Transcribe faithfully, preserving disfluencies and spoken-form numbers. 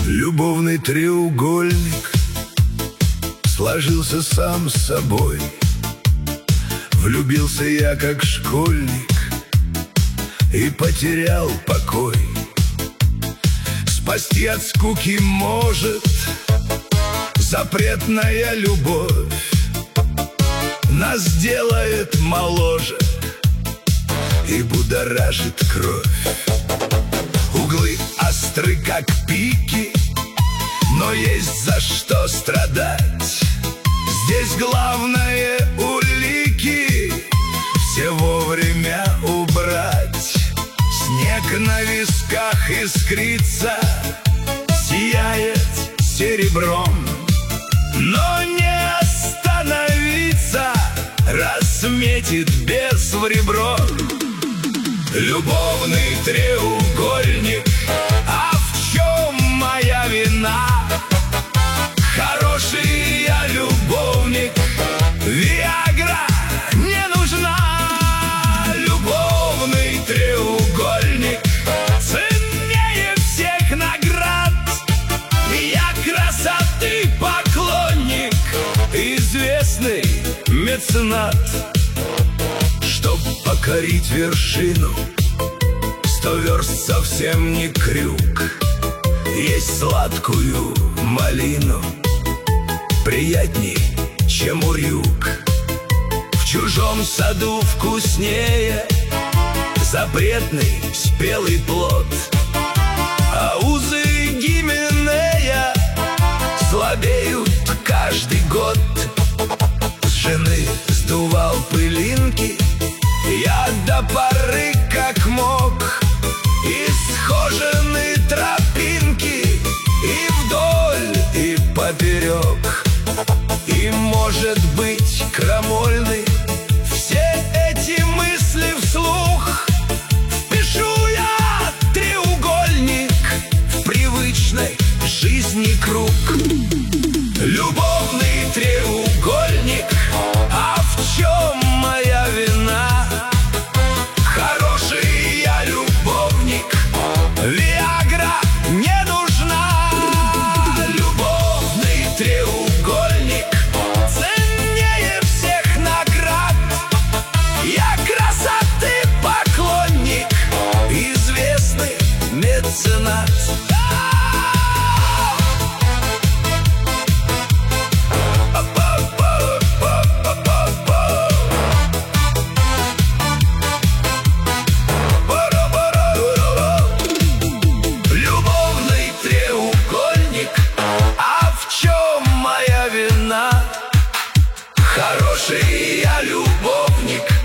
Любовный треугольник сложился сам собой. Влюбился я как школьник и потерял покой. Спасти от скуки может запретная любовь. Нас делает моложе и будоражит кровь. Углы остры, как пики, но есть за что страдать. Здесь главное улики все вовремя убрать. Снег на висках искрится, сияет серебром, но не остановиться, разметит без в ребро. Любовный треугольник, а в чем моя вина? Хороший я любовник, виагра не нужна. Любовный треугольник ценнее всех наград. Я красоты поклонник, известный меценат. Чтоб покорить вершину, сто верст совсем не крюк. Есть сладкую малину приятней, чем урюк. В чужом саду вкуснее запретный спелый плод, а узы Гименея слабеют каждый год. С жены сдувал пылинки я до поры как мог. Исхожены тропинки и вдоль, и поперек. И, может быть, крамольны все эти мысли вслух. Впишу я треугольник в привычной жизни круг. Любовный треугольник, а в чем моя вина? Хороший я любовник, виагра не нужна. Любовный треугольник ценнее всех наград. Я красоты поклонник, известный меценат. Хороший я любовник,